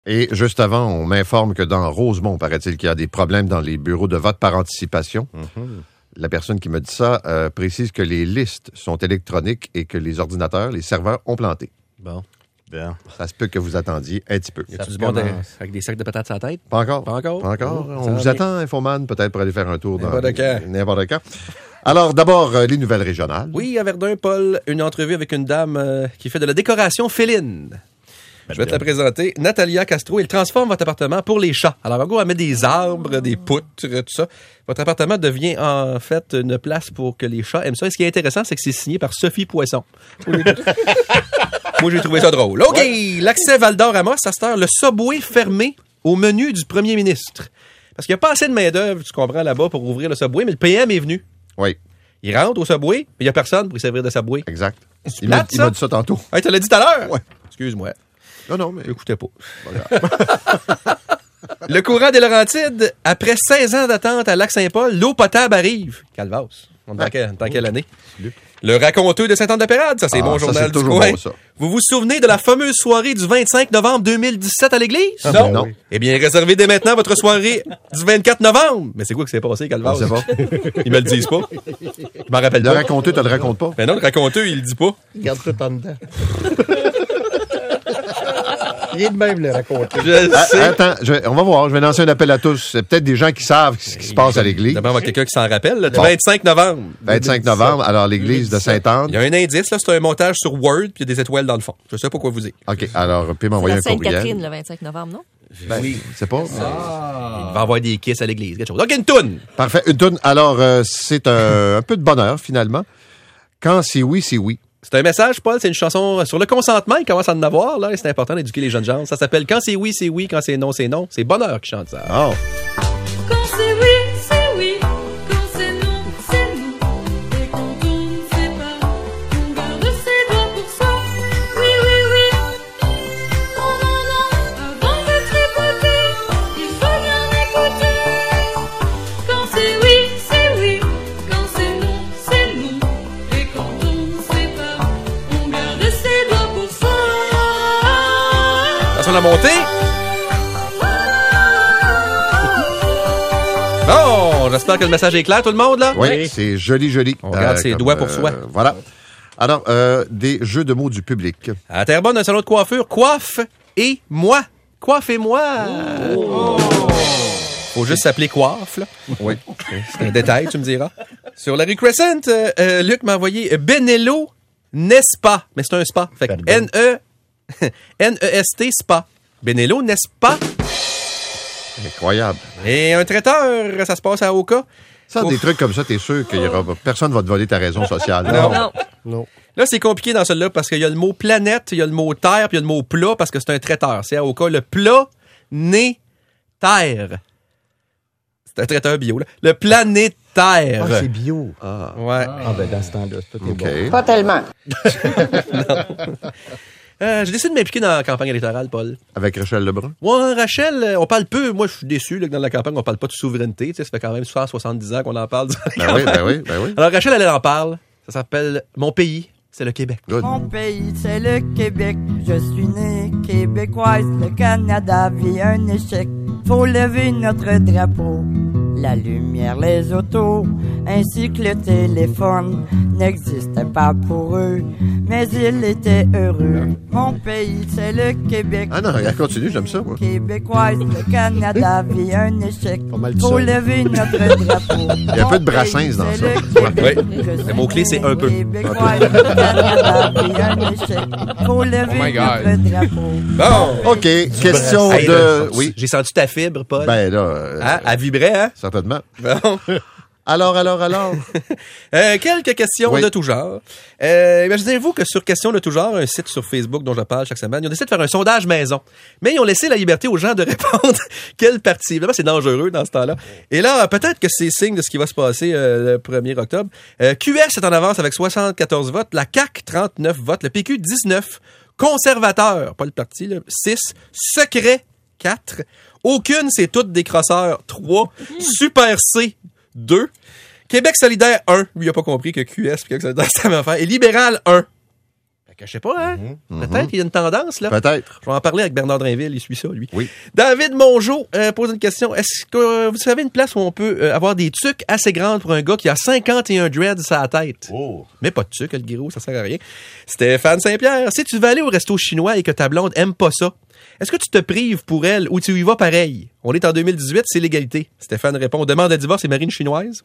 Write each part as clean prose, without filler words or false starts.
Et juste avant, on m'informe que dans Rosemont, paraît-il qu'il y a des problèmes dans les bureaux de vote par anticipation. La personne qui me dit ça précise que les listes sont électroniques et que les ordinateurs, les serveurs ont planté. Bon. Bien. Ça se peut que vous attendiez un petit peu. Y a-tu du monde avec des sacs de patates sur la tête? Pas encore. Pas encore? Pas encore. Oh, On vous attend, Infoman, peut-être pour aller faire un tour dans N'importe quand. Alors, d'abord, les nouvelles régionales. Oui, à Verdun, Paul, une entrevue avec une dame qui fait de la décoration féline. Je vais te la présenter. Natalia Castro, elle transforme votre appartement pour les chats. Alors, en gros, elle met des arbres, des poutres, tout ça. Votre appartement devient, en fait, une place pour que les chats aiment ça. Et ce qui est intéressant, c'est que c'est signé par Sophie Poisson. Moi, j'ai trouvé ça drôle. OK, l'accès Val-d'Or Amos, à cette heure, le Subway fermé au menu du premier ministre. Parce qu'il n'y a pas assez de main-d'œuvre, tu comprends, là-bas, pour ouvrir le Subway, mais le PM est venu. Oui. Il rentre au Subway, mais il n'y a personne pour y servir de Subway. Exact. Il m'a dit ça tantôt. Hey, tu l'as dit tout à l'heure? Ouais. Excuse-moi. Non, mais... J'écoutais pas. Le courant des Laurentides, après 16 ans d'attente à Lac-Saint-Paul, l'eau potable arrive. Calvas. On est dans quelle année? Le raconteux de Saint-Anne-de-Pérade, ça c'est bon journal du coin. Bon, ça. Vous vous souvenez de la fameuse soirée du 25 novembre 2017 à l'église? Non. Eh bien, réservez dès maintenant votre soirée du 24 novembre. Mais c'est quoi qui s'est passé, Calvas? Je sais pas. Ils me le disent pas. Je m'en rappelle pas. Le raconteux, tu le racontes pas? Mais non, le raconteux, il le dit pas. Garde tout en dedans. Il est de même, le raconter. Attends, on va voir. Je vais lancer un appel à tous. C'est peut-être des gens qui savent ce qui se passe à l'église. D'abord, il y a quelqu'un qui s'en rappelle. Le 25 novembre. 25 novembre, alors l'église de Sainte-Anne. Il y a un indice, là, c'est un montage sur Word, puis il y a des étoiles dans le fond. Je sais pas quoi vous dire. OK, alors, puis m'envoyer un courriel. Sainte-Catherine, le 25 novembre, non? Oui. C'est pas? Il va y avoir des kisses à l'église, quelque chose. OK, une toune! Parfait, une toune. Alors, c'est un peu de bonheur, finalement. Quand c'est oui, c'est oui. C'est un message, Paul, c'est une chanson sur le consentement. Il commence à en avoir, là, et c'est important d'éduquer les jeunes gens. Ça s'appelle Quand c'est oui, c'est oui. Quand c'est non, c'est non. C'est Bonheur qui chante ça. Oh. Quand c'est oui, c'est oui. Quand c'est non, c'est non. Et quand on ne sait pas, on garde ses doigts pour ça. Oui, oui, oui. Non, non, non. Avant de tripoter, il faut bien écouter. Quand c'est oui, c'est oui. Quand c'est non, c'est non. Et quand on ne sait pas, on garde ses doigts pour ça. Attention à la montée. Bon, j'espère que le message est clair, tout le monde, là? Oui, c'est joli, joli. On garde ses doigts pour soi. Voilà. Alors, des jeux de mots du public. À Terrebonne, un salon de coiffure, coiffe et moi. Coiffe et moi. Faut juste s'appeler coiffe, là. Oui. C'est un détail, tu me diras. Sur la rue Crescent, Luc m'a envoyé Benello n'est-ce pas? Mais c'est un spa. Fait que N-E-S-T spa. Benello n'est-ce pas? Incroyable. Et un traiteur, ça se passe à Oka. Ça, des trucs comme ça, t'es sûr que personne va te voler ta raison sociale. Non. Là, c'est compliqué dans celui-là parce qu'il y a le mot planète, il y a le mot terre, puis il y a le mot plat parce que c'est un traiteur. C'est à Oka. Le plat, né, terre. C'est un traiteur bio, là. Le planétaire. Ah, c'est bio. Ah. Ouais. Ah, ben dans ce temps-là, tout est OK. bon. Pas tellement. J'ai décidé de m'impliquer dans la campagne électorale, Paul. Avec Rachel Lebrun? Ouais, Rachel, on parle peu. Moi, je suis déçu là, que dans la campagne, on parle pas de souveraineté. Tu sais, ça fait quand même 170 ans qu'on en parle. Ben oui. Alors, Rachel, elle en parle. Ça s'appelle Mon pays, c'est le Québec. Good. Mon pays, c'est le Québec. Je suis né québécoise. Le Canada vit un échec. Faut lever notre drapeau. La lumière, les autos, ainsi que le téléphone n'existaient pas pour eux, mais ils étaient heureux. Mon pays, c'est le Québec. Ah non, elle continue, j'aime ça, moi. Québécoise, le Canada vit un échec. mal Faut seul. lever notre drapeau. Il y a un peu de Brassens dans ça. Le mot-clé, c'est un peu. Québécoise, le Canada vit un échec. Faut lever notre drapeau. Bon. OK, question Hey, de... là, Oui. J'ai senti ta fibre, Paul. Ben là... Hein? Elle vibrait, hein? Certainement. Bon. Alors. Quelques questions Oui. de tout genre. Imaginez-vous que sur Questions de tout genre, un site sur Facebook dont je parle chaque semaine, ils ont décidé de faire un sondage maison. Mais ils ont laissé la liberté aux gens de répondre quelle partie. Évidemment, c'est dangereux dans ce temps-là. Et là, peut-être que c'est signe de ce qui va se passer le 1er octobre. QS est en avance avec 74 votes, la CAQ 39 votes, le PQ 19, conservateur, pas le parti, là, 6, secret 4, aucune, c'est toutes des crosseurs 3, Super C 2, Québec solidaire 1, lui il a pas compris que QS et Québec solidaire c'est la même affaire, et libéral 1. Je sais pas, hein? Peut-être qu'il y a une tendance, là. Peut-être. Je vais en parler avec Bernard Drainville, il suit ça, lui. Oui. David Mongeau pose une question. Est-ce que vous savez une place où on peut avoir des tucs assez grandes pour un gars qui a 51 dreads sur la tête? Oh. Mais pas de tucs, le guirou, ça sert à rien. Stéphane Saint-Pierre, si tu veux aller au resto chinois et que ta blonde aime pas ça, est-ce que tu te prives pour elle ou tu y vas pareil? On est en 2018, c'est l'égalité. Stéphane répond, demande un divorce et marie une chinoise.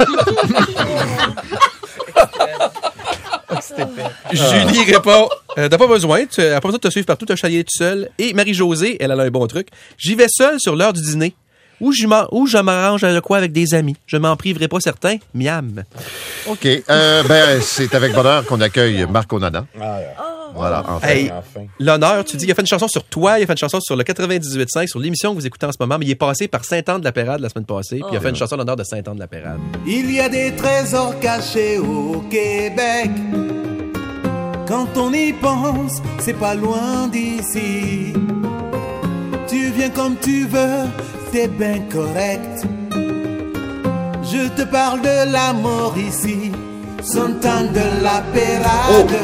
Julie répond, t'as pas besoin, t'as pas besoin de te suivre partout, t'as chialé tout seul. Et Marie-Josée, elle a un bon truc. J'y vais seule sur l'heure du dîner. Ou je m'arrange de quoi avec des amis. Je m'en priverai pas certain. Miam. OK. C'est avec bonheur qu'on accueille Marc Onana. Voilà, enfin. Hey, l'honneur, tu dis qu'il a fait une chanson sur toi, il a fait une chanson sur le 98.5, sur l'émission que vous écoutez en ce moment, mais il est passé par Saint-Anne-de-la-Pérade la semaine passée, puis il a fait une chanson en l'honneur de Saint-Anne-de-la-Pérade. Il y a des trésors cachés au Québec. Quand on y pense, c'est pas loin d'ici. Tu viens comme tu veux, t'es bien correct. Je te parle de la mort ici, Saint-Anne-de-la-Pérade.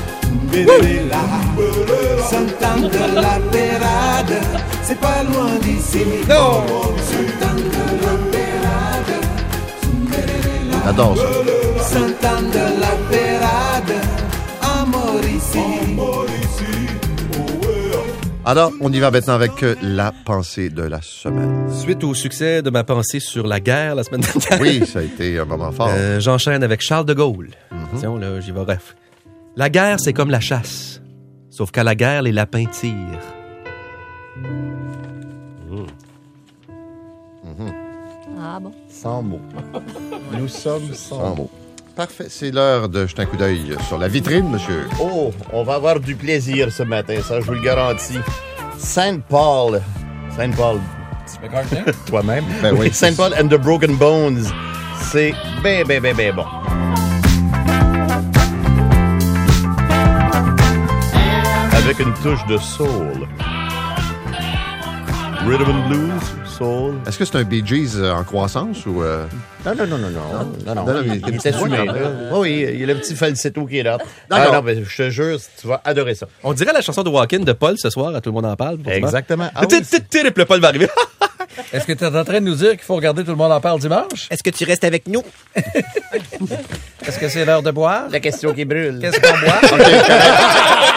Saint-Anne-de-la-Pérade, c'est pas loin d'ici. Non! J'adore ça. Saint-Anne-de-la-Pérade, amour ici. Alors, on y va maintenant avec la pensée de la semaine. Suite au succès de ma pensée sur la guerre la semaine dernière, Oui, ça a été un moment fort. j'enchaîne avec Charles de Gaulle. Attention, là, j'y vais bref. La guerre, c'est comme la chasse. Sauf qu'à la guerre, les lapins tirent. Ah bon? 100 mots. Nous sommes 100 Sans mots. mots. Parfait. C'est l'heure de jeter un coup d'œil sur la vitrine, monsieur. Oh, on va avoir du plaisir ce matin, ça, je vous le garantis. Saint-Paul. Saint-Paul. Toi-même. Ben oui. Saint-Paul and the Broken Bones. C'est ben bon. Avec une touche de soul. Rhythm and blues, soul. Est-ce que c'est un Bee Gees en croissance ou... Non. Non, Il il était voix, fumé, quand là. même. Oui, il y a le petit falsetto qui est là. D'accord. Non, mais je te jure, tu vas adorer ça. On dirait la chanson de Walk-In de Paul ce soir, à Tout le monde en parle. Exactement. Ah Le Paul va arriver. Est-ce que tu es en train de nous dire qu'il faut regarder Tout le monde en parle dimanche? Est-ce que tu restes avec nous? Est-ce que c'est l'heure de boire? La question qui brûle. Qu'est-ce qu'on boit?